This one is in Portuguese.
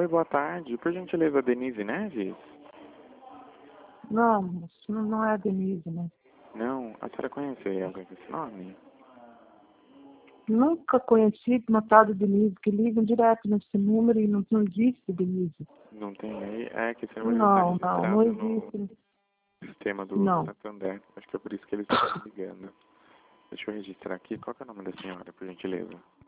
boa tarde. Por gentileza, Denise Neves? Não, moço, não é a Denise, né? Não? A senhora conhece alguém com esse nome? Nunca conheci uma tal de Denise, que ligam direto nesse número e não existe Denise. Não tem aí? É que esse número Não, está não, não registrado no existe. sistema do Não. Santander. Acho que é por isso que eles estão ligando. Deixa eu registrar aqui. Qual que é o nome da senhora, por gentileza?